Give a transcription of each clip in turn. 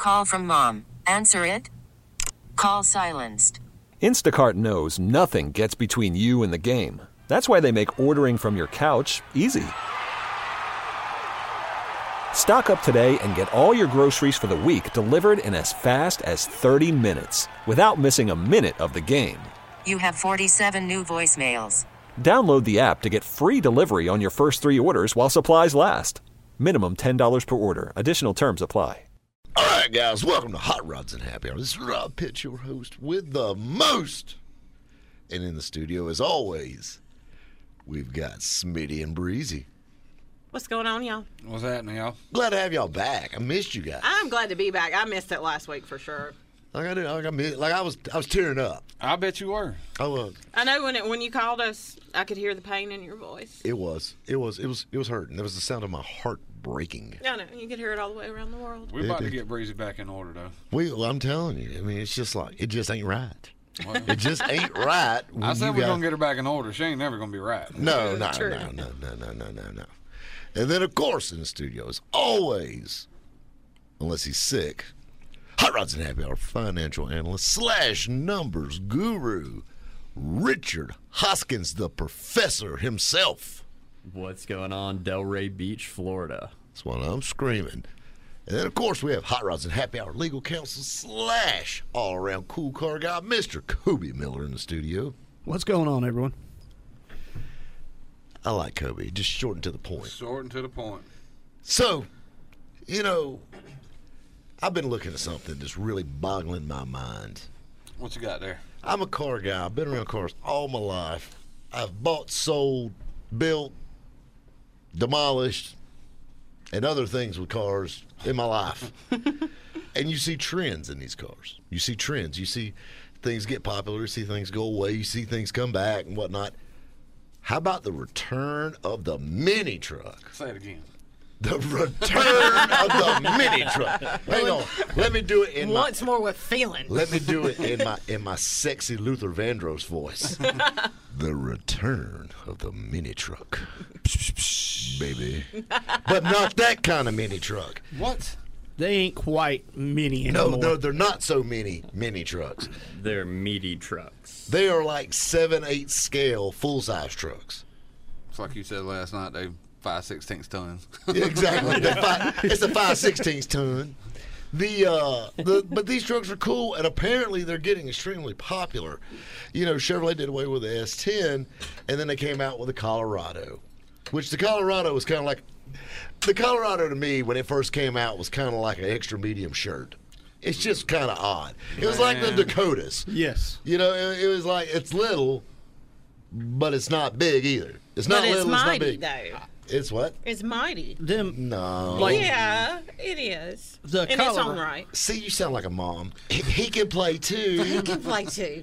Call from mom. Answer it. Call silenced. Instacart knows nothing gets between you and the game. That's why they make ordering from your couch easy. Stock up today and get all your groceries for the week delivered in as fast as 30 minutes without missing a minute of the game. You have 47 new voicemails. Download the app to get free delivery on your first 3 orders while supplies last. Minimum $10 per order. Additional terms apply. All right, guys, welcome to Hot Rods and Happy Hour. This is Rob Pitts, your host with the most. And in the studio, as always, we've got Smitty and Breezy. What's going on, y'all? What's happening, y'all? Glad to have y'all back. I missed you guys. I'm glad to be back. I missed it last week for sure. I was tearing up. I bet you were. I was. I know when you called us, I could hear the pain in your voice. It was hurting. There was the sound of my heart breaking. I know. You could hear it all the way around the world. We're about to get Breezy back in order, though. I'm telling you. I mean, it's just like it just ain't right. Well, it just ain't right. I said we're gonna get her back in order. She ain't never gonna be right. No. And then, of course, in the studio, as always, unless he's sick, Hot Rods and Happy Hour financial analyst / numbers guru, Richard Hoskins, the professor himself. What's going on, Delray Beach, Florida? That's what I'm screaming. And then, of course, we have Hot Rods and Happy Hour legal counsel / all-around cool car guy, Mr. Kobe Miller in the studio. What's going on, everyone? I like Kobe, just short and to the point. Short and to the point. So, I've been looking at something that's really boggling my mind. What you got there? I'm a car guy. I've been around cars all my life. I've bought, sold, built, demolished, and other things with cars in my life. And you see trends in these cars. You see trends. You see things get popular. You see things go away. You see things come back and whatnot. How about the return of the mini truck? Say it again. The return of the mini truck. Hang on. Let me do it in once more with feeling. Let me do it in my sexy Luther Vandross voice. The return of the mini truck. Baby. But not that kind of mini truck. What? They ain't quite mini anymore. No, they're not so mini trucks. They're meaty trucks. They are like 7/8 scale full-size trucks. It's like you said last night, they 5/16 tons. Exactly. It's a 5/16 ton. But these trucks are cool, and apparently they're getting extremely popular. Chevrolet did away with the S10, and then they came out with the Colorado, which the Colorado was kind of like, the Colorado to me when it first came out was kind of like an extra medium shirt. It's just kind of odd. It was like the Dakotas. Yes. It was like, it's little, but it's not big either. It's not little, it's not big. Though. It's what? It's mighty. No. Yeah, it is. In its own right. See, you sound like a mom. He can play too. He can play too.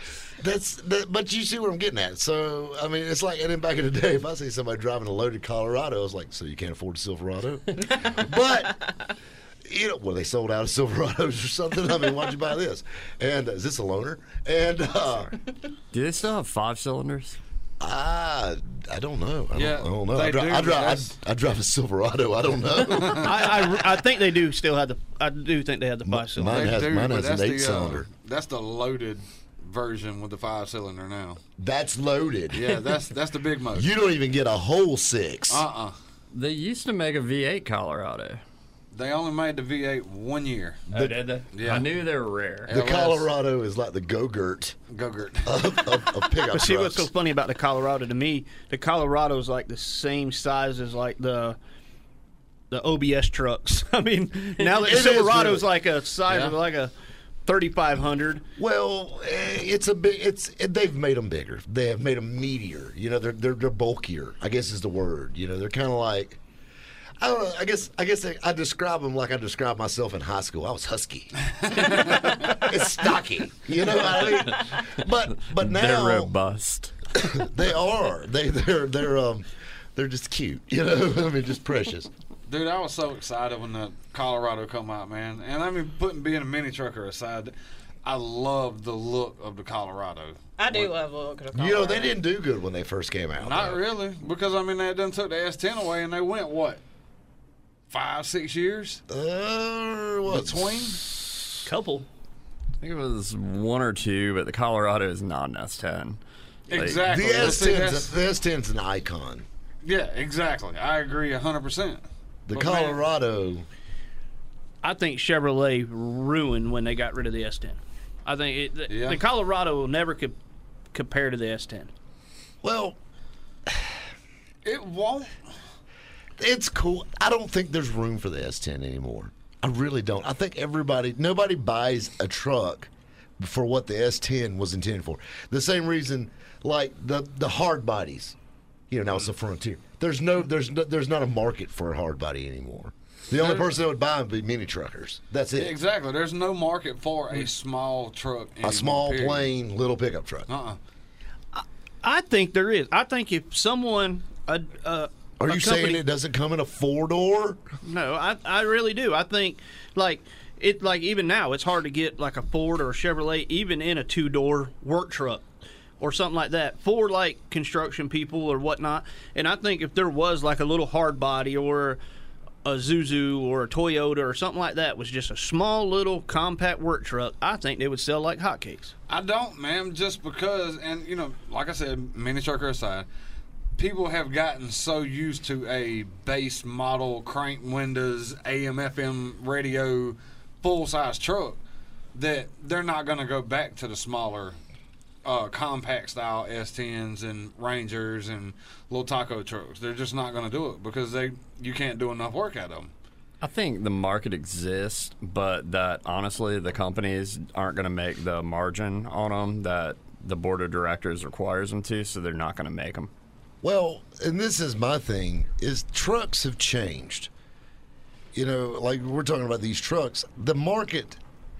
But you see what I'm getting at. So, I mean, it's like, and then back in the day, if I see somebody driving a loaded Colorado, I was like, so you can't afford a Silverado? But, well, they sold out of Silverados or something. I mean, why'd you buy this? And is this a loaner? And, do they still have 5 cylinders? I don't know. I don't know. I drive a Silverado. I don't know. I think they do still have I do think they have the 5 cylinder. Mine has an 8-cylinder. That's the loaded version with the 5-cylinder now. That's loaded. Yeah, that's the big motor. You don't even get a whole 6. They used to make a V8 Colorado. They only made the V8 1 year. Oh, did they? Yeah. I knew they were rare. The Colorado is like the Go-Gurt. Of pickup But see, trucks. what's so funny about the Colorado to me, the Colorado's like the same size as like the OBS trucks. I mean, now the Silverado's like a size of like a 3,500. Well, they've made them bigger. They have made them meatier. They're bulkier, I guess is the word. They're kind of like, I don't know. I guess I describe them like I described myself in high school. I was husky. It's stocky. You know what I mean? But now they're robust. They are. They're just cute. I mean, just precious. Dude, I was so excited when the Colorado come out, man. And I mean, being a mini trucker aside, I love the look of the Colorado. I do love the look of the Colorado. They didn't do good when they first came out. Not really, because I mean they done took the S10 away and they went what? 5-6 years What? between. Couple. I think it was 1 or 2, but the Colorado is not an S10. Exactly. The That's- S10's an icon. Yeah, exactly. I agree 100%. The But, man, Colorado. I think Chevrolet ruined when they got rid of the S10. I think Yeah. the Colorado will never compare to the S10. Well, it won't. it's cool. I don't think there's room for the S10 anymore. I really don't. I think nobody buys a truck for what the S10 was intended for. The same reason, like the hard bodies. Now it's the Frontier. There's not a market for a hard body anymore. The only person that would buy them would be mini truckers. That's it. Exactly. There's no market for a small truck anymore, A small, period. plain, little pickup truck. I think there is. I think if someone Are you saying it doesn't come in a 4-door? No, I really do. I think like even now it's hard to get like a Ford or a Chevrolet even in a 2-door work truck or something like that for like construction people or whatnot. And I think if there was like a little hard body or a Zuzu or a Toyota or something like that was just a small little compact work truck, I think they would sell like hotcakes. I don't, man, just because, and like I said, mini trucker aside, people have gotten so used to a base model crank windows AM/FM radio full size truck that they're not going to go back to the smaller compact style S10s and Rangers and little taco trucks. They're just not going to do it because you can't do enough work out of them. I think the market exists, but that honestly the companies aren't going to make the margin on them that the board of directors requires them to, so they're not going to make them. Well, and this is my thing, is trucks have changed. Like we're talking about these trucks. The market,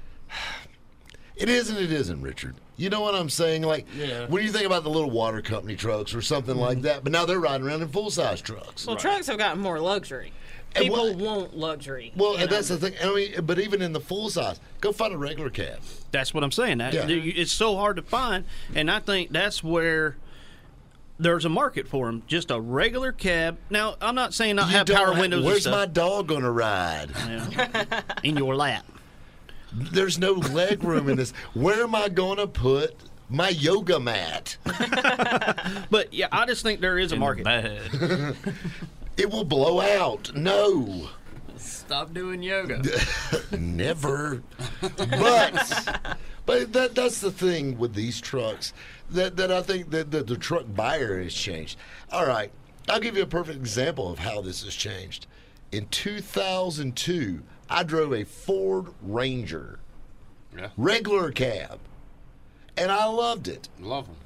it is and it isn't, Richard. You know what I'm saying? Like, when you think about the little water company trucks or something like that, but now they're riding around in full-size trucks. Well, trucks have gotten more luxury. And People want luxury. Well, and that's the thing. I mean, but even in the full-size, go find a regular cab. That's what I'm saying. Yeah. It's so hard to find, and I think that's where there's a market for them. Just a regular cab. Now, I'm not saying not have power windows. Where's and my stuff. dog going to ride? In your lap. There's no leg room in this. Where am I going to put my yoga mat? But yeah, I just think there is a market. It will blow out. No. Stop doing yoga. Never. But that's the thing with these trucks that I think that the truck buyer has changed. All right, I'll give you a perfect example of how this has changed. In 2002, I drove a Ford Ranger, regular cab, and I loved it. Love them.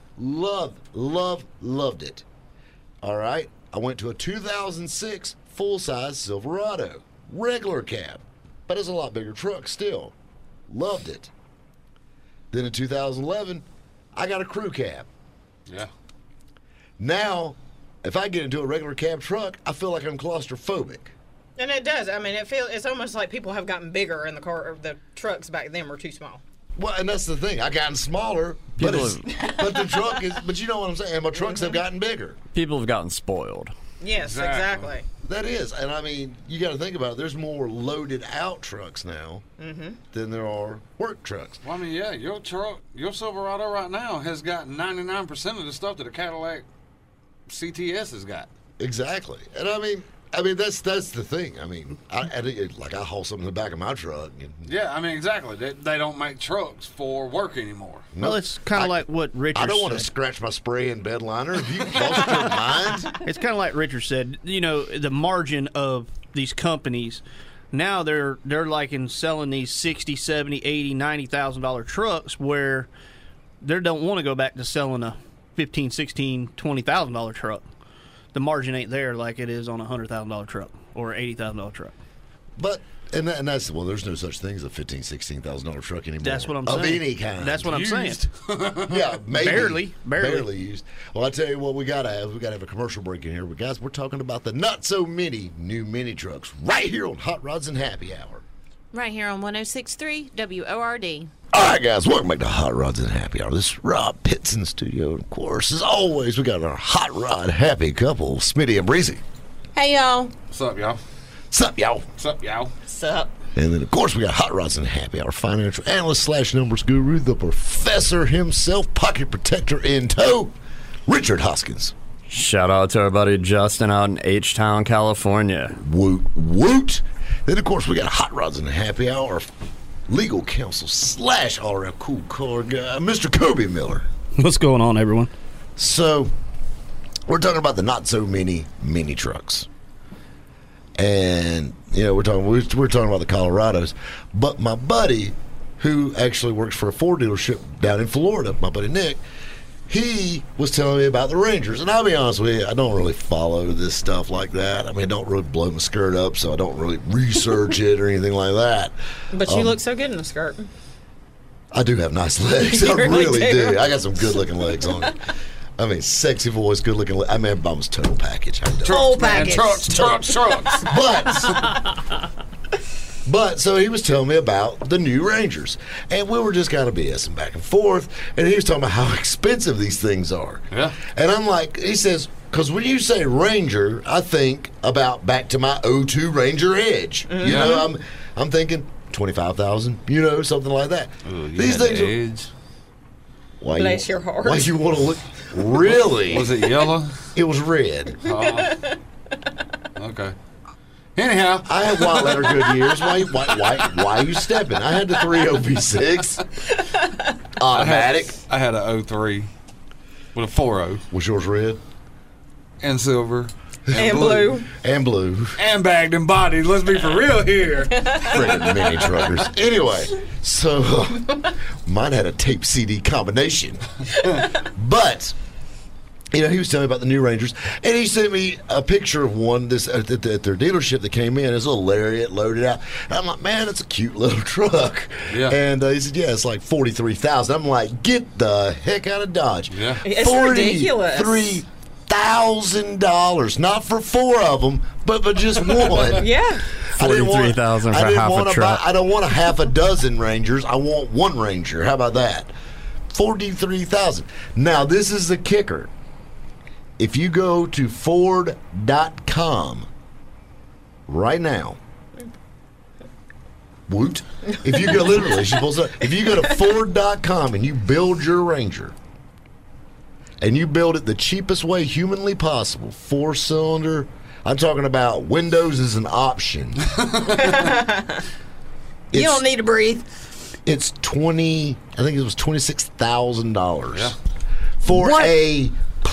Loved it. All right, I went to a 2006 full-size Silverado, regular cab, but it's a lot bigger truck still. Loved it. Then in 2011, I got a crew cab. Yeah. Now, if I get into a regular cab truck, I feel like I'm claustrophobic. And it does. I mean, it's almost like people have gotten bigger in the car. Or the trucks back then were too small. Well, and that's the thing. I gotten smaller, but the truck is. But you know what I'm saying. And my trucks have gotten bigger. People have gotten spoiled. Yes, exactly. That is, and I mean, you got to think about it. There's more loaded out trucks now than there are work trucks. Well, I mean, yeah, your truck, your Silverado right now has got 99% of the stuff that a Cadillac CTS has got. Exactly, and I mean that's the thing. I mean, I haul something in the back of my truck. Yeah, I mean, exactly. They don't make trucks for work anymore. No, Well, it's kind of like what Richard I don't want to said. scratch my spray in bed liner. Have you lost your mind? It's kind of like Richard said. You know, the margin of these companies now they're like in selling these $60,000, $70,000, $80,000, $90,000 trucks where they don't want to go back to selling a $15,000, $16,000, $20,000 truck. The margin ain't there like it is on a $100,000 truck or $80,000 truck. But and that's there's no such thing as a $15,000, $16,000 truck anymore. That's what I'm of saying. any kind. That's what I'm saying. Yeah, maybe Barely used. Well, I tell you what, we gotta have a commercial break in here. But guys, we're talking about the not so many new mini trucks right here on Hot Rods and Happy Hour. Right here on 106.3 WORD. All right, guys, welcome back to Hot Rods and Happy Hour. This is Rob Pitts in the studio. Of course, as always, we got our Hot Rod Happy couple, Smitty and Breezy. Hey, y'all. What's up, y'all? Sup, y'all? What's up, y'all? Sup? And then, of course, we got Hot Rods and Happy Hour financial analyst / numbers guru, the professor himself, pocket protector in tow, Richard Hoskins. Shout out to our buddy Justin out in H-Town, California. Woot, woot. Then, of course, we got Hot Rods and Happy Hour legal counsel / all-around cool car guy, Mr. Kobe Miller. What's going on, everyone? So, we're talking about the not-so-mini mini trucks. And, we're talking about the Colorados. But my buddy, who actually works for a Ford dealership down in Florida, my buddy Nick, he was telling me about the Rangers. And I'll be honest with you, I don't really follow this stuff like that. I mean, I don't really blow my skirt up, so I don't really research it or anything like that. But you look so good in a skirt. I do have nice legs. You I really really do. do. I got some good-looking legs on it. I mean, sexy voice, good-looking legs. I mean, everybody's total package. Whole Man, package. trucks. But so he was telling me about the new Rangers, and we were just kind of BSing back and forth, and he was talking about how expensive these things are. Yeah. And I'm like, he says, because when you say Ranger, I think about back to my 02 Ranger Edge. Mm-hmm. You know, I'm thinking 25,000. Something like that. Ooh, you These had things. the age. Why Bless your heart. Why you want to look? Really? Was it yellow? It was red. Okay. Anyhow, I had white letter good years. Why are you stepping? I had the 3.0 V6 automatic. I had a 03 with a 4.0 Was yours red and silver And blue. and blue? and bagged and bodied. Let's be for real here. Friggin' mini truckers. Anyway, so mine had a tape CD combination, but. He was telling me about the new Rangers, and he sent me a picture of one at their dealership that came in. It's a little Lariat loaded out. And I'm like, man, it's a cute little truck. Yeah. And he said, yeah, it's like $43,000. I'm like, get the heck out of Dodge. Yeah. It's ridiculous. $43,000, not for 4 of them, but for just one. Yeah. I didn't want- $43,000 for I didn't half a want to truck. I don't want a half a dozen Rangers. I want one Ranger. How about that? $43,000. Now this is the kicker. If you go to Ford.com right now, woot. If you go literally, she pulls up. If you go to Ford.com and you build your Ranger, and you build it the cheapest way humanly possible, 4-cylinder. I'm talking about windows is an option. You don't need to breathe. It's I think it was $26,000 Yeah. for a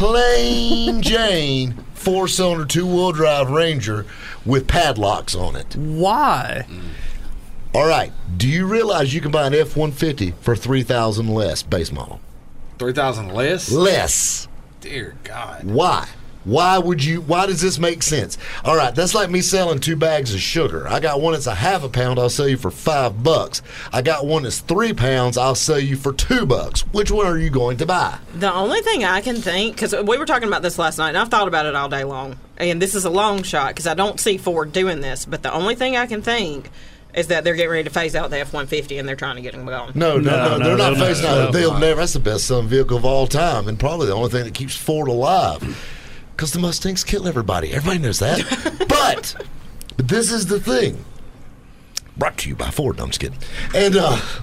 plain Jane 4-cylinder 2-wheel drive Ranger with padlocks on it. Why? All right. Do you realize you can buy an F-150 for $3,000 less base model? 3,000 less? Less. Dear God. Why? Why does this make sense? All right, that's like me selling 2 bags of sugar. I got one that's a half a pound, I'll sell you for $5. I got one that's 3 pounds, I'll sell you for $2. Which one are you going to buy? The only thing I can think, because we were talking about this last night, and I've thought about it all day long, and this is a long shot because I don't see Ford doing this, but the only thing I can think is that they're getting ready to phase out the F-150 and they're trying to get them going. No, they're not phasing out. They'll never. That's the best selling vehicle of all time, and probably the only thing that keeps Ford alive. Because the Mustangs kill everybody. Everybody knows that. but this is the thing. Brought to you by Ford. No, I'm just kidding. And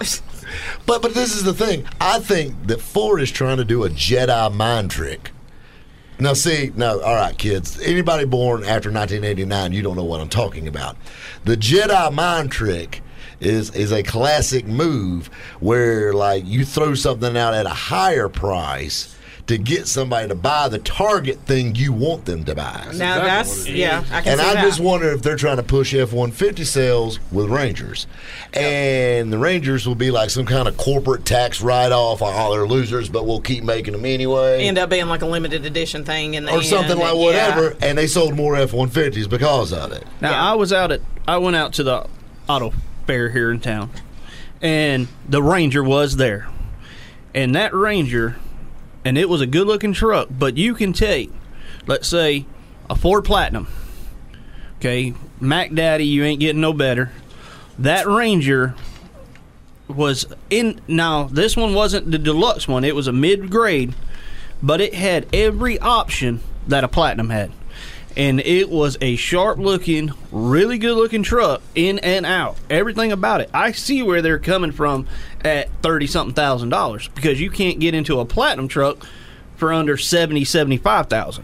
but this is the thing. I think that Ford is trying to do a Jedi mind trick. Now, all right, kids. Anybody born after 1989, you don't know what I'm talking about. The Jedi mind trick is a classic move where, like, you throw something out at a higher price to get somebody to buy the target thing you want them to buy. Now that's yeah, I can And see I that. just wonder if they're trying to push F-150 sales with Rangers. And the Rangers will be like some kind of corporate tax write-off. Oh, they're losers, but we'll keep making them anyway. End up being like a limited edition thing in the or end, something like and- whatever. yeah. And they sold more F-150s because of it. Now, Yeah. I went out to the auto fair here in town, and the Ranger was there. And that Ranger, and it was a good-looking truck, but you can take, let's say, a Ford Platinum. Okay, Mac Daddy, you ain't getting no better. That Ranger was in, now this one wasn't the deluxe one, it was a mid-grade, but it had every option that a Platinum had. and it was a sharp-looking, really good-looking truck in and out. Everything about it. I see where they're coming from at $30-something thousand because you can't get into a platinum truck for under $75,000.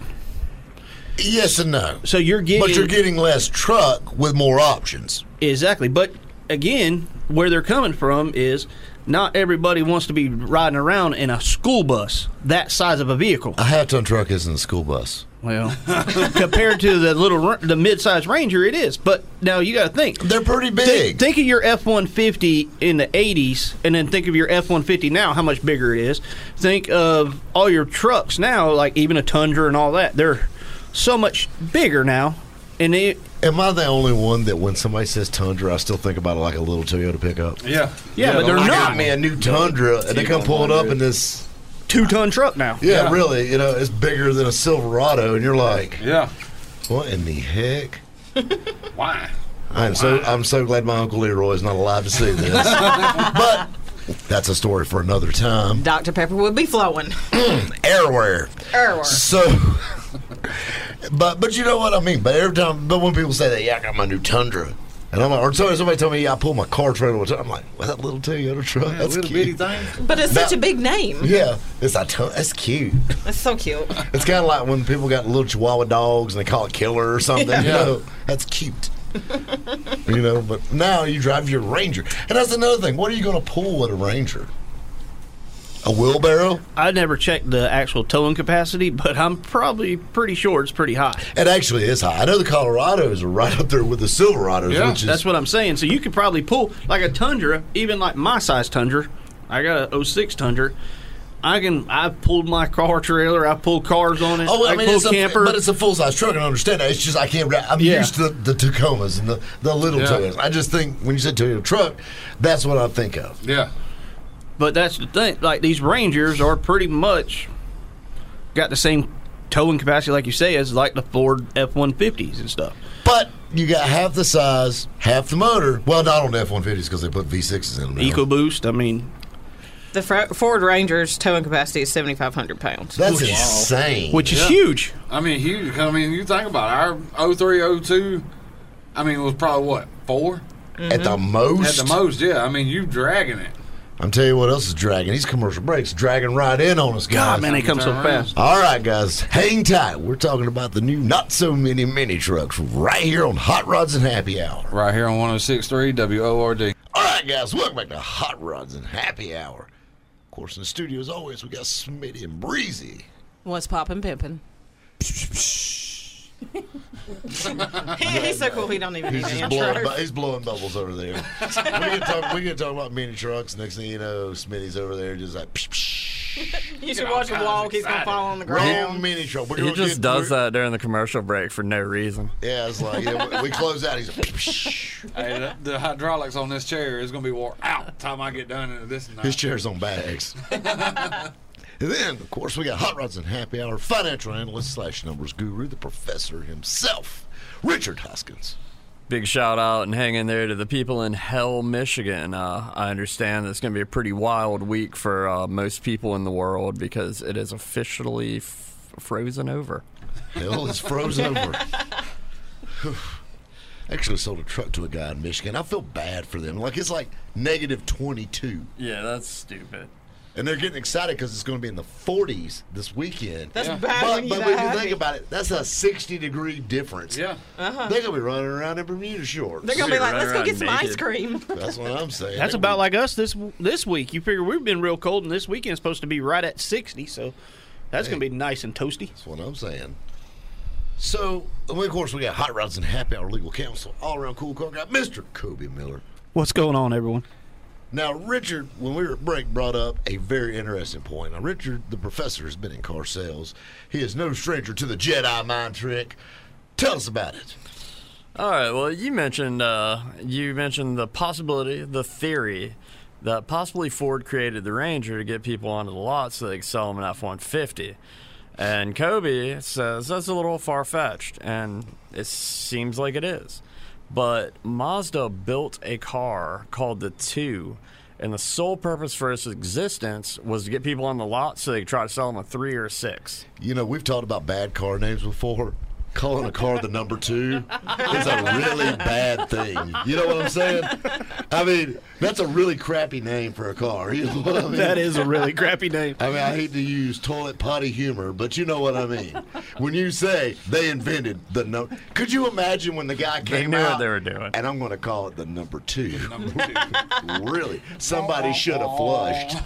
Yes and no. So you're getting less truck with more options. Exactly. But again, where they're coming from is not everybody wants to be riding around in a school bus that size of a vehicle. A half-ton truck isn't a school bus. Well, compared to the mid-size Ranger, it is. But now you got to think. They're pretty big. Think of your F-150 in the 80s, and then think of your F-150 now, how much bigger it is. Think of all your trucks now, like even a Tundra and all that. They're so much bigger now. And am I the only one that when somebody says Tundra, I still think about it like a little Toyota pickup? Yeah. But they're I not. got me a new Tundra, and they come pulling up in this 2-ton truck now. Yeah, really. You know, it's bigger than a Silverado, and you're like, yeah, what in the heck? Why? I'm so glad my Uncle Leroy is not alive to see this. But that's a story for another time. Dr. Pepper would be flowing. Airware. So, but you know what I mean. But when people say that, yeah, I got my new Tundra. And I'm like, or somebody told me, yeah, I pulled my car trailer. I'm like, well, that little Toyota truck, Yeah, that's little cute. bitty thing. But it's such a big name. Yeah, that's cute. That's so cute. It's kind of like when people got little Chihuahua dogs and they call it Killer or something. Yeah. You know, that's cute. You know, but now you drive your Ranger, and that's another thing. What are you going to pull with a Ranger? A wheelbarrow? I never checked the actual towing capacity, but I'm probably pretty sure it's pretty high. It actually is high. I know the Colorados are right up there with the Silverados. Yeah, which is, That's what I'm saying. So you could probably pull like a Tundra, even like my size Tundra. I got a 06 Tundra. I've pulled my car trailer. I've pulled cars on it. Oh, I mean, pulled camper. but it's a full-size truck, and I understand that. It's just I can't. I'm used to the Tacomas and the little Toyotas. I just think when you said Toyota truck, that's what I think of. Yeah. But that's the thing. Like these Rangers are pretty much got the same towing capacity, like you say, as like the Ford F-150s and stuff. But you got half the size, half the motor. Well, not on the F-150s because they put V6s in them. now. EcoBoost. I mean, The Ford Ranger's towing capacity is 7,500 pounds. That's insane. which is huge. I mean, huge. I mean, you think about it. Our 03, 02, I mean, it was probably, what, 4? At the most. At the most, yeah. I mean, you dragging it. I'm telling you what else is dragging. These commercial breaks dragging right in on us, guys. God, man, they come so fast. All right, guys, hang tight. We're talking about the new Not So Many Mini Trucks right here on Hot Rods and Happy Hour. Right here on 106.3 WORD. All right, guys, welcome back to Hot Rods and Happy Hour. Of course, in the studio, as always, we got Smitty and Breezy. What's poppin' pimpin'? He's so cool he don't even need an intro. He's blowing bubbles over there. we get talk about mini trucks. Next thing you know, Smitty's over there just like. You should watch him walk. He's going to fall on the Wrong ground. mini truck. He just does that during the commercial break for no reason. Yeah, it's like we close out. He's like, Hey, the hydraulics on this chair is going to be wore out by the time I get done into this and that. his chair's on bags. And then, of course, we got Hot Rods and Happy Hour financial analyst / numbers guru, the professor himself, Richard Hoskins. Big shout out and hang in there to the people in Hell, Michigan. I understand it's going to be a pretty wild week for most people in the world because it is officially frozen over. Hell is frozen over. Actually sold a truck to a guy in Michigan. I feel bad for them. Like, it's like negative 22. Yeah, that's stupid. And they're getting excited because it's going to be in the 40s this weekend. That's Yeah. bad when But you're when that you happy. think about it, that's a 60-degree difference. Yeah. They're going to be running around in Bermuda shorts. They're going to be like, Running let's go get some around ice naked. cream. That's what I'm saying. That's about like us this week. You figure we've been real cold, and this weekend's supposed to be right at 60, so that's going to be nice and toasty. That's what I'm saying. So, of course, we got Hot Rods and Happy Hour legal counsel, all-around cool car guy, Mr. Kobe Miller. What's going on, everyone? Now, Richard, when we were at break, brought up a very interesting point. Now, Richard, the professor, has been in car sales. He is no stranger to the Jedi mind trick. Tell us about it. All right. Well, you mentioned the possibility, the theory that possibly Ford created the Ranger to get people onto the lot so they could sell them an F-150. And Kobe says that's a little far-fetched, and it seems like it is. But Mazda built a car called the 2, and the sole purpose for its existence was to get people on the lot so they could try to sell them a 3 or a 6. You know, we've talked about bad car names before. calling a car the number 2 is a really bad thing. You know what I'm saying? I mean, that's a really crappy name for a car. You know what I mean? That is a really crappy name. I mean, I hate to use toilet potty humor, but you know what I mean. When you say they invented the number, could you imagine when the guy came knew out? what they were doing. And I'm going to call it the number 2. Number 2. Really? Somebody should have flushed.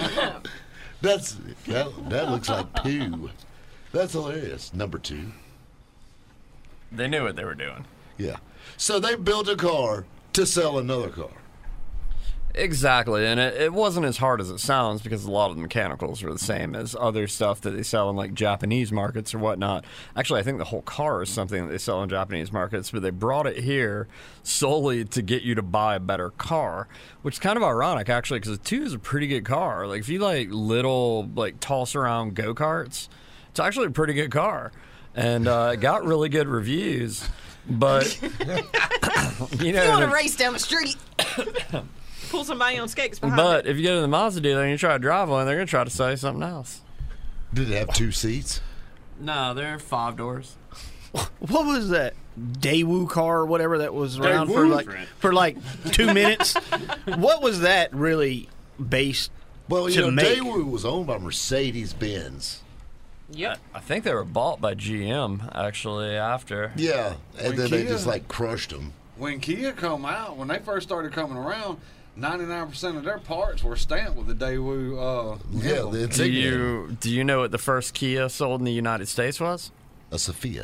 That looks like poo. That's hilarious. Number 2. They knew what they were doing. Yeah. So they built a car to sell another car. Exactly, and it wasn't as hard as it sounds because a lot of the mechanicals are the same as other stuff that they sell in like Japanese markets or whatnot. Actually, I think the whole car is something that they sell in Japanese markets, but they brought it here solely to get you to buy a better car, which is kind of ironic actually because the 2 is a pretty good car. Like if you like little like toss around go-karts, it's actually a pretty good car, and it got really good reviews. But you know, You want to race down the street? Pull somebody on skates behind but it. if you go to the Mazda dealer and you try to drive one, they're going to try to sell you something else. Did it have 2 seats? No, they're 5 doors. What was that Daewoo car or whatever that was around Daewoo? for like 2 minutes? What was that really based? Well, to you know, make? Daewoo was owned by Mercedes-Benz. Yep. I think they were bought by GM actually after. Yeah, and When then they Kia- just like crushed them. When Kia come out, when they first started coming around, 99% of their parts were stamped with the Daewoo. Yeah, emblem. the Do insignia. you know what the first Kia sold in the United States was? A Sophia.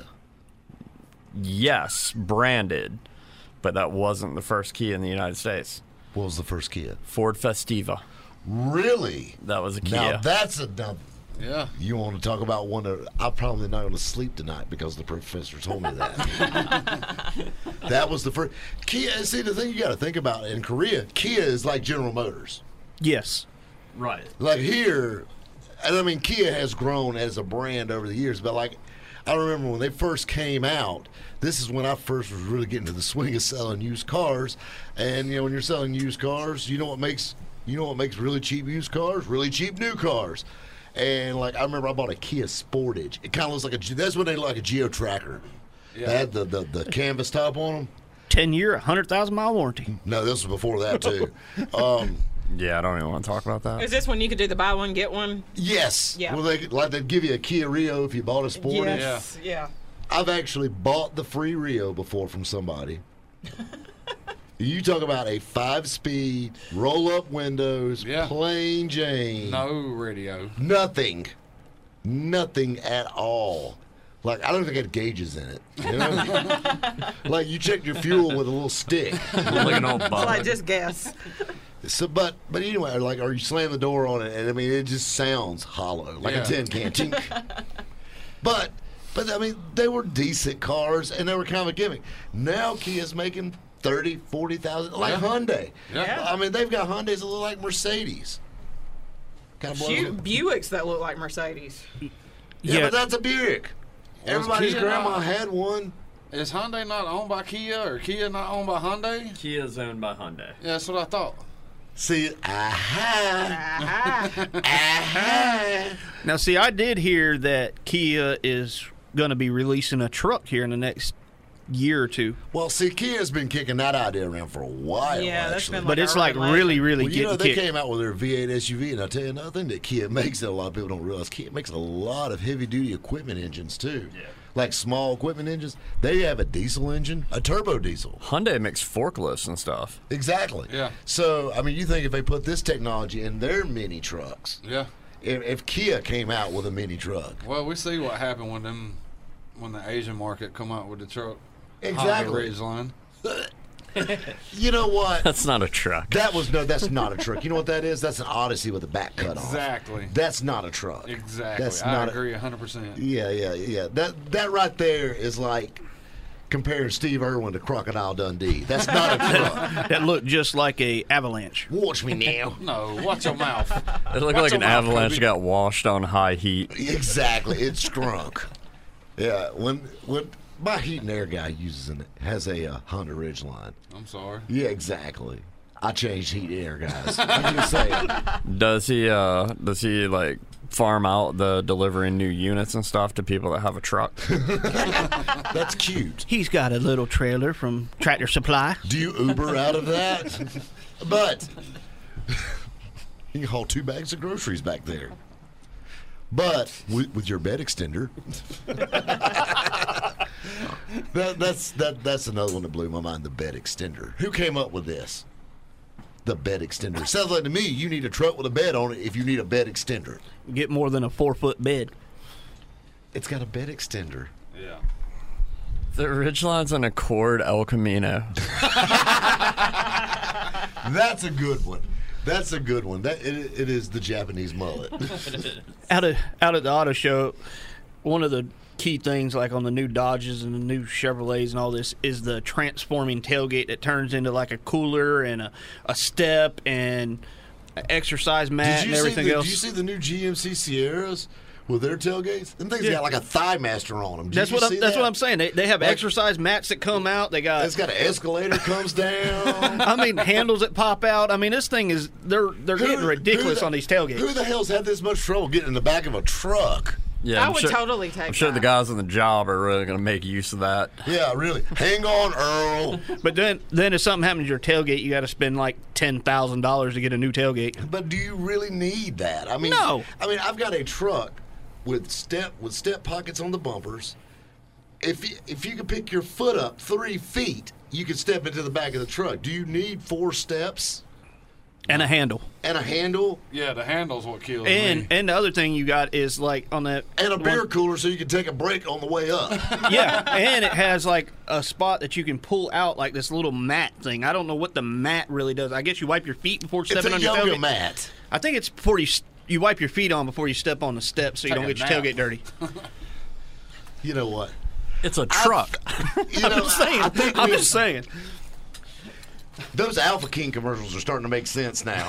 Yes, branded, but that wasn't the first Kia in the United States. What was the first Kia? Ford Festiva. Really? That was a Kia. Now that's a dumb. Yeah. You want to talk about one that I'm probably not going to sleep tonight because the professor told me that. That was the first. Kia, see, the thing you got to think about in Korea, Kia is like General Motors. Yes. Right. Like here, and I mean, Kia has grown as a brand over the years, but like, I remember when they first came out, this is when I first was really getting to the swing of selling used cars. And, you know, when you're selling used cars, you know what makes really cheap used cars? Really cheap new cars. And like I remember I bought a Kia Sportage. It kind of looks like that's when they like a Geo Tracker. Yeah. They had the canvas top on them. 10-year, 100,000-mile warranty. No, this was before that too. Yeah, I don't even want to talk about that. Is this when you could do the buy one get one? Yes. Yeah. Well, they'd give you a Kia Rio if you bought a Sportage. Yes. Yeah. I've actually bought the free Rio before from somebody. You talk about a 5-speed, roll-up windows, Yeah. plain Jane. No radio. Nothing at all. Like, I don't think it had gauges in it. You know? Like, you check your fuel with a little stick. Like an old So bug. I just guess. So, but anyway, like, or you slam the door on it, and I mean, it just sounds hollow, like Yeah. a tin can. Tink. But I mean, they were decent cars, and they were kind of a gimmick. Now Kia's making 30, 40,000, like Yeah. Hyundai. Yeah. I mean, they've got Hyundais that look like Mercedes. Kind of blows me. Buicks that look like Mercedes. Yeah, but that's a Buick. Everybody's Kia grandma not- had one. Is Hyundai not owned by Kia or Kia not owned by Hyundai? Kia's owned by Hyundai. Yeah, that's what I thought. See, aha. Now, see, I did hear that Kia is going to be releasing a truck here in the next year or two. Well, see, Kia's been kicking that idea around for a while, Yeah, that's actually. been But like it's a like urban really, legend. really Well, you know, getting they kicked. came out with their V8 SUV, and I'll tell you another thing that Kia makes that a lot of people don't realize. Kia makes a lot of heavy-duty equipment engines, too. Yeah. Like small equipment engines. They have a diesel engine, a turbo diesel. Hyundai makes forklifts and stuff. Exactly. Yeah. So, I mean, you think if they put this technology in their mini trucks, Yeah. if Kia came out with a mini truck. Well, we see what happened when the Asian market come out with the truck. Exactly. Ridgeline. You know what? That's not a truck. That's not a truck. You know what that is? That's an Odyssey with a back cut off. Exactly. That's not a truck. Exactly. That's I not agree 100%. Yeah. That right there is like comparing Steve Irwin to Crocodile Dundee. That's not a truck. That looked just like a avalanche. Watch me now. No, watch your mouth. It looked like an avalanche got washed on high heat. Exactly. It's scrunk. Yeah. When my heat and air guy has a Honda Ridgeline. I'm sorry. Yeah, exactly. I changed heat and air guys. I'm just saying. Does he like farm out the delivering new units and stuff to people that have a truck. That's cute. He's got a little trailer from Tractor Supply. Do you Uber out of that? But you can haul 2 bags of groceries back there. But with your bed extender, that's another one that blew my mind. The bed extender. Who came up with this? The bed extender. Sounds like to me you need a truck with a bed on it if you need a bed extender. Get more than a 4-foot bed. It's got a bed extender. Yeah. The Ridgeline's an Accord El Camino. That's a good one. That's a good one. It is the Japanese mullet. Out at the auto show, one of the key things, like on the new Dodges and the new Chevrolets and all this, is the transforming tailgate that turns into like a cooler and a step and an exercise mat and everything else. Did you see the new GMC Sierras with their tailgates? Them things got like a thigh master on them. That's what I'm saying. They have exercise mats that come out. It's got an escalator comes down. I mean, handles that pop out. I mean, this thing is they're getting ridiculous on these tailgates. Who the hell's had this much trouble getting in the back of a truck? Yeah, I would totally take I'm sure the guys on the job are really going to make use of that. Yeah, really. Hang on, Earl. But then if something happens to your tailgate, you got to spend like $10,000 to get a new tailgate. But do you really need that? I mean, no. I mean, I've got a truck with step pockets on the bumpers. If you could pick your foot up 3 feet, you could step into the back of the truck. Do you need 4 steps? And a handle. And a handle? Yeah, the handle's what kills me. And the other thing you got is like on that. And a beer cooler so you can take a break on the way up. Yeah, and it has like a spot that you can pull out, like this little mat thing. I don't know what the mat really does. I guess you wipe your feet before stepping on your tailgate. It's a yoga mat. I think it's before you wipe your feet on before you step on the steps so you don't get your tailgate dirty. You know what? It's a truck. I'm just saying. Those Alpha King commercials are starting to make sense now.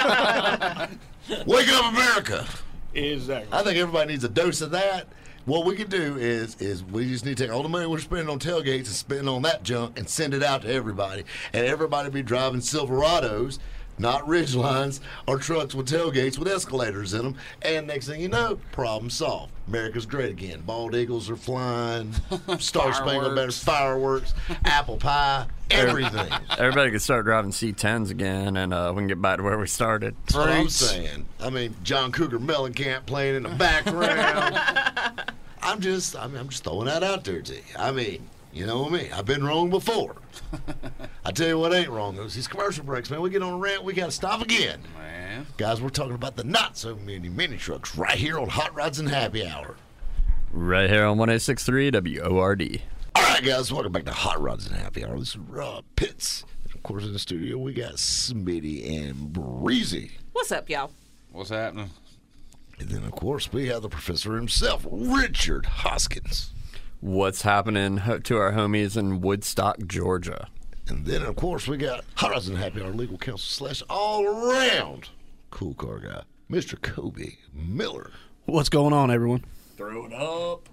Wake up, America! Exactly. I think everybody needs a dose of that. What we can do is we just need to take all the money we're spending on tailgates and spend on that junk and send it out to everybody. And everybody be driving Silverados, not Ridgelines, or trucks with tailgates with escalators in them. And next thing you know, problem solved. America's great again. Bald eagles are flying, Star Spangled Banner, fireworks, apple pie, everything. Everybody can start driving C10s again, and we can get back to where we started. That's what I'm saying. I mean, John Cougar Mellencamp playing in the background. I'm just throwing that out there to you. I mean, you know me. I've been wrong before. I tell you what ain't wrong. These commercial breaks, man. We get on a rant, we got to stop again. Man. Guys, we're talking about the not-so-many mini-trucks right here on Hot Rods and Happy Hour. Right here on 106.3 WORD. All right, guys. Welcome back to Hot Rods and Happy Hour. This is Rob Pitts. And of course, in the studio, we got Smitty and Breezy. What's up, y'all? What's happening? And then, of course, we have the professor himself, Richard Hoskins. What's happening to our homies in Woodstock, Georgia? And then, of course, we got Hot Rods and Happy Hour legal counsel / all-around cool car guy, Mr. Kobe Miller. What's going on, everyone? Throw it up.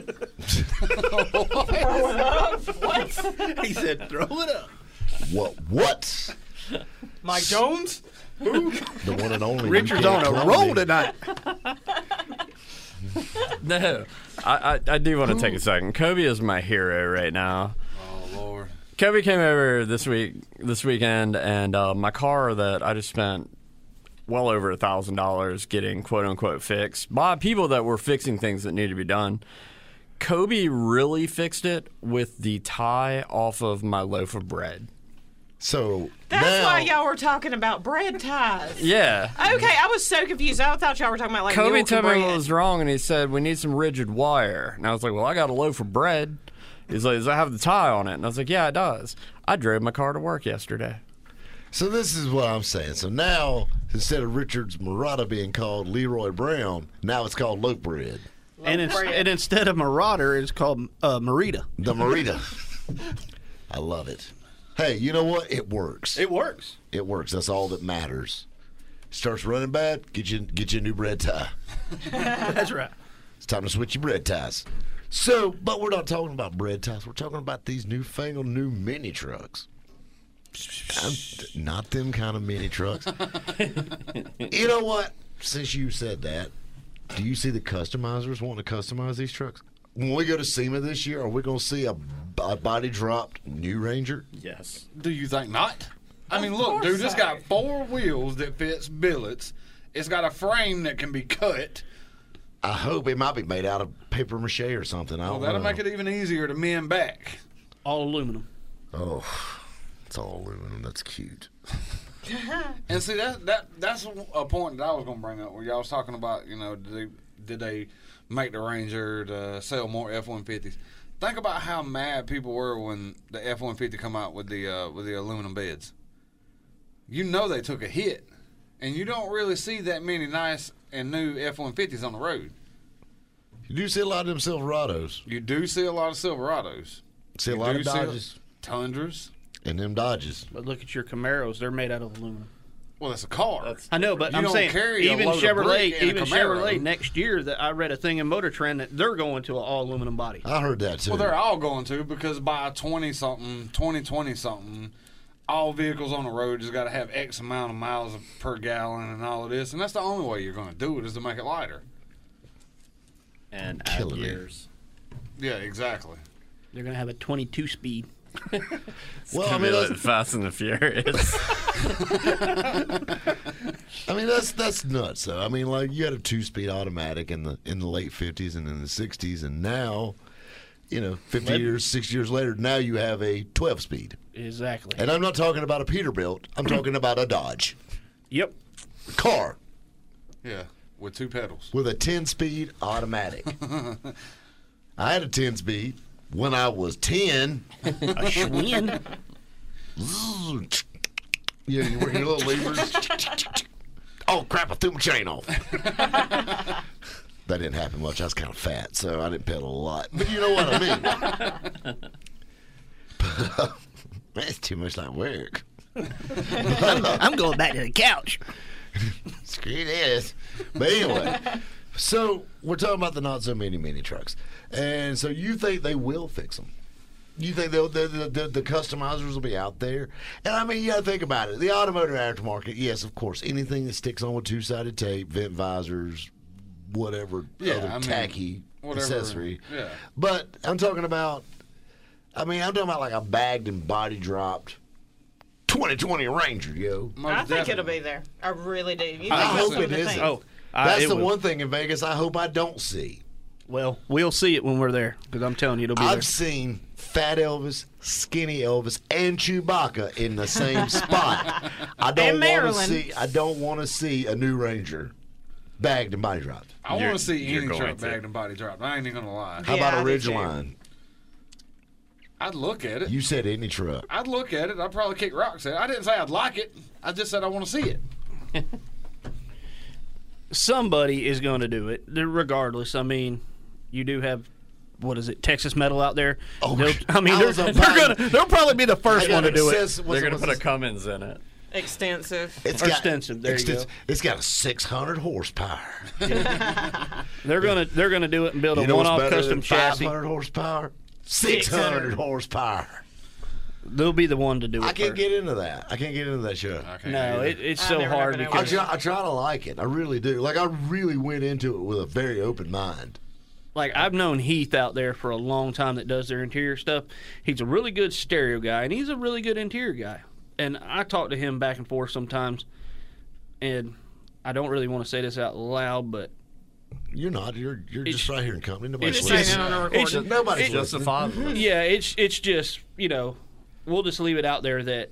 He said, throw it up. What? Mike Jones? The one and only. Richard's on a roll tonight. No, I do want to take a second. Kobe is my hero right now. Oh, Lord. Kobe came over this weekend, and my car that I just spent well over $1,000 getting quote unquote fixed by people that were fixing things that needed to be done. Kobe really fixed it with the tie off of my loaf of bread. So That's now, why y'all were talking about bread ties. Yeah. Okay, I was so confused. I thought y'all were talking about like Kobe milk told and me bread. what was wrong, and he said, we need some rigid wire. And I was like, well, I got a loaf of bread. He's like, does that have the tie on it? And I was like, yeah, it does. I drove my car to work yesterday. So this is what I'm saying. So now, instead of Richard's Murata being called Leroy Brown, now it's called loaf bread. And instead of Marauder, it's called Marita. The Marita. I love it. Hey, you know what? It works. It works. It works. That's all that matters. Starts running bad, get you a new bread tie. That's right. It's time to switch your bread ties. So, but we're not talking about bread ties. We're talking about these newfangled new mini trucks. Not them kind of mini trucks. You know what? Since you said that, Do you see the customizers wanting to customize these trucks? When we go to SEMA this year, are we going to see a body dropped new Ranger? Yes. Do you think not? I mean, look, dude, it's got 4 wheels that fits billets. It's got a frame that can be cut. I hope it might be made out of paper mache or something. I Well, don't that'll know. make it even easier to mend back. All aluminum. Oh, it's all aluminum. That's cute. And see, that's a point that I was going to bring up where y'all was talking about, did they make the Ranger to sell more F-150s? Think about how mad people were when the F-150 come out with the aluminum beds. You know they took a hit, and you don't really see that many nice and new F-150s on the road. You do see a lot of them Silverados. You do see a lot of Silverados. See a You lot do of see Dodges. Tundras. And them Dodges. But look at your Camaros; they're made out of aluminum. Well, it's a car. I know, but You I'm don't saying carry a even load of brick in a even Camaro. Chevrolet next year. That I read a thing in Motor Trend that they're going to an all aluminum body. I heard that too. Well, they're all going to, because by 2020-something, all vehicles on the road just got to have X amount of miles per gallon and all of this. And that's the only way you're going to do it, is to make it lighter. And Killing add it. years. Yeah, exactly. They're going to have a 22 speed. well, I Could mean, be like that's, Fast and the Furious. that's nuts. Though. I mean, like you had a 2-speed automatic in the late 50s and in the 60s, and now, 50 years, 60 years later, now you have a 12-speed. Exactly. And I'm not talking about a Peterbilt. I'm talking about a Dodge Yep. car Yeah, with 2 pedals. with a 10-speed automatic. I had a 10-speed when I was 10. A Schwinn. Yeah, you work your little levers. Oh crap! I threw my chain off. That didn't happen much. I was kind of fat, so I didn't pedal a lot. But you know what I mean. That's too much like work. I'm going back to the couch. Screw this. But anyway, so we're talking about the not so mini trucks, and so you think they will fix them? You think the customizers will be out there? And I mean, you got to think about it. The automotive aftermarket, yes, of course, anything that sticks on with 2-sided tape, vent visors, whatever other tacky accessory. Yeah. But I'm talking about like a bagged and body dropped 2020 Ranger, yo. I think it'll be there. I really do. You think I that's hope one it of the isn't. things? Oh, That's it the will. one thing in Vegas I hope I don't see. Well, we'll see it when we're there, because I'm telling you, it'll be I've there. seen Fat Elvis, Skinny Elvis, and Chewbacca in the same spot. I don't want to see a new Ranger bagged and body dropped. I want to see you're any going truck to. bagged and body dropped. I ain't even going to lie. How Yeah, about I a do too. Ridgeline? I'd look at it. You said any truck. I'd look at it. I'd probably kick rocks at it. I didn't say I'd like it. I just said I want to see it. Somebody is going to do it, regardless. I mean, you do have, what is it, Texas Metal out there. Oh, They'll they'll probably be the first one to do it. They're going to put a Cummins in it. Extensive. It's Or got, extensive, there you go. It's got a 600 horsepower. They're gonna do it and build You a know what's one-off better custom than chassis. 500 horsepower? 600 horsepower. They'll be the one to do it. I can't first. get into that. I can't get into that show. I can't No, either. it's I've so never hard been able because I try to like it. I really do. Like, I really went into it with a very open mind. like I've known Heath out there for a long time that does their interior stuff. He's a really good stereo guy and he's a really good interior guy. And I talk to him back and forth sometimes, and I don't really want to say this out loud, but You're not. You're just right here in company. Nobody's it's listening. just- Saying it on a it's- recording. Nobody's It's just the listening. 5 of us. yeah, it's just, we'll just leave it out there that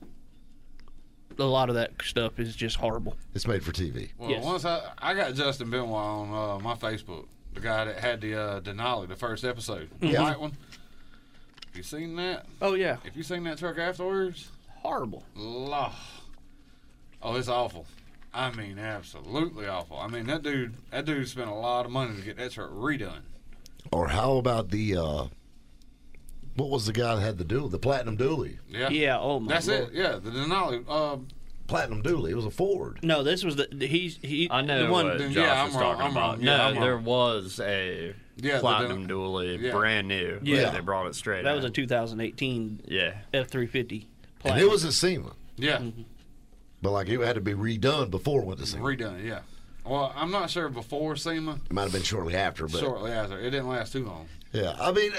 a lot of that stuff is just horrible. It's made for TV. Well, Yes. once I got Justin Benoit on my Facebook, the guy that had the Denali, the first episode, the Yeah. white one. Have you seen that? Oh yeah, If you seen that truck afterwards, horrible. oh, it's awful. I mean, absolutely awful. I mean, that dude spent a lot of money to get that truck redone. Or how about the what was the guy that had the dually? The Platinum Dually. Yeah, Yeah, oh my that's Lord. it. Yeah, the Denali. Platinum Dually. It was a Ford. No, this was he. I know the one. what then, Josh yeah, is I'm wrong, talking I'm wrong. about. Yeah, No, I'm there wrong. was a Yeah, Platinum Dually, yeah. brand new. Yeah. They brought it straight That was a out. 2018 Yeah. F350. And it was a SEMA. Yeah, But like it had to be redone before it went to SEMA. redone. Yeah. Well, I'm not sure before SEMA. It might have been shortly after, but Shortly after. It didn't last too long. yeah. I mean,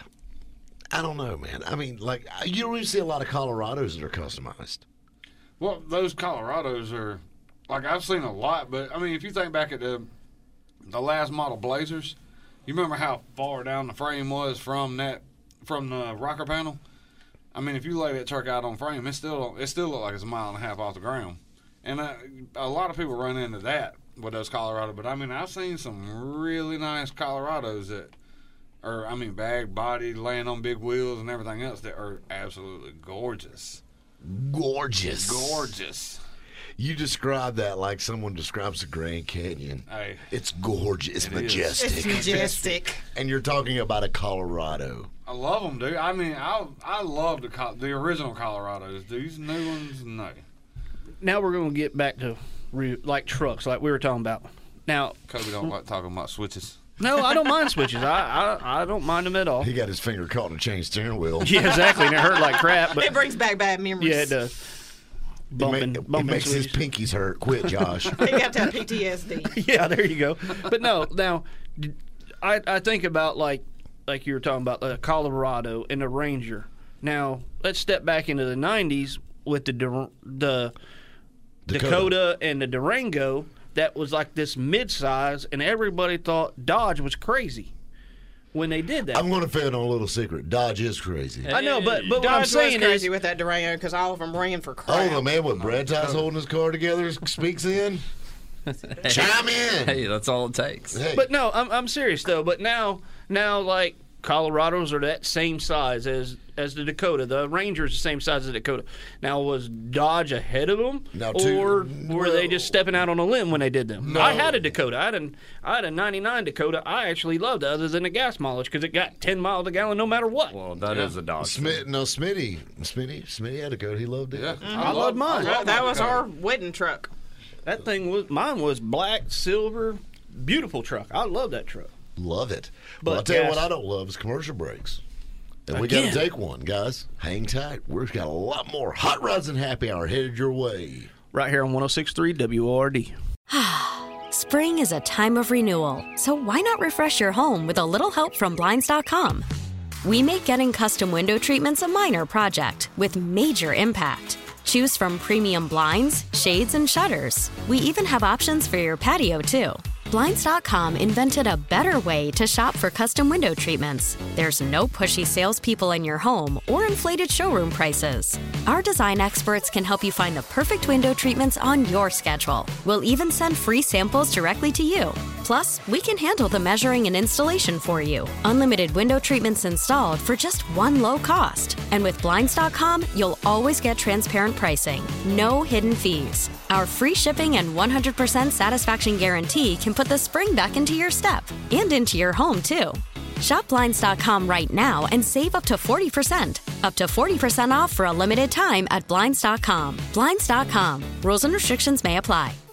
I don't know, man. I mean, like you don't even see a lot of Colorados that are customized. Well, those Colorados are, like, I've seen a lot, but, I mean, if you think back at the last model Blazers, you remember how far down the frame was from the rocker panel? I mean, if you lay that truck out on frame, it still looked like it's 1.5 miles off the ground. And a lot of people run into that with those Colorado, but, I mean, I've seen some really nice Colorados that are, I mean, bag body, laying on big wheels and everything else that are absolutely gorgeous. Gorgeous. You describe that like someone describes the Grand Canyon. Hey, it's gorgeous. It's majestic. It's majestic. And you're talking about a Colorado. I love them, dude. I mean, I love the original Colorados. These new ones, no. Now we're going to get back to like trucks, like we were talking about. Now, Kobe don't like talking about switches. No, I don't mind switches. I don't mind them at all. He got his finger caught in a chain steering wheel. Yeah, exactly, and it hurt like crap. But it brings back bad memories. Yeah, it does. It makes his pinkies hurt. Quit, Josh. He got that PTSD. Yeah, there you go. But no, now I think about like you were talking about the Colorado and the Ranger. Now let's step back into the '90s with the Dakota and the Durango. That was like this mid-size, and everybody thought Dodge was crazy when they did that. I'm going to fail on a little secret. Dodge is crazy. I know, but Dodge what I'm saying was crazy is, with that Durango because all of them ran for crap. Oh, the man with bread ties holding his car together speaks in. Chime in. Hey, that's all it takes. Hey. but no, I'm serious though. But now like Colorados are that same size as the Dakota. The Ranger's the same size as the Dakota. Now, was Dodge ahead of them, or were they just stepping out on a limb when they did them? No. I had a Dakota. I had a '99 Dakota. I actually loved it, other than the gas mileage, because it got 10 miles a gallon no matter what. Well, that is a Dodge. Smitty had a Dakota. He loved it. Yeah, I loved mine. That was our wedding truck. That thing mine was black, silver, beautiful truck. I love that truck. Love it. But Well, I'll tell you gas- what I don't love is commercial brakes. And we got to take one, guys. Hang tight. We've got a lot more Hot Rods and Happy Hour headed your way. Right here on 106.3 WORD. Spring is a time of renewal, so why not refresh your home with a little help from Blinds.com? We make getting custom window treatments a minor project with major impact. Choose from premium blinds, shades, and shutters. We even have options for your patio, too. Blinds.com invented a better way to shop for custom window treatments. There's no pushy salespeople in your home or inflated showroom prices. Our design experts can help you find the perfect window treatments on your schedule. We'll even send free samples directly to you. Plus, we can handle the measuring and installation for you. Unlimited window treatments installed for just one low cost. And with Blinds.com, you'll always get transparent pricing. No hidden fees. Our free shipping and 100% satisfaction guarantee can put the spring back into your step and into your home, too. Shop Blinds.com right now and save up to 40%. Up to 40% off for a limited time at Blinds.com. Blinds.com. Rules and restrictions may apply.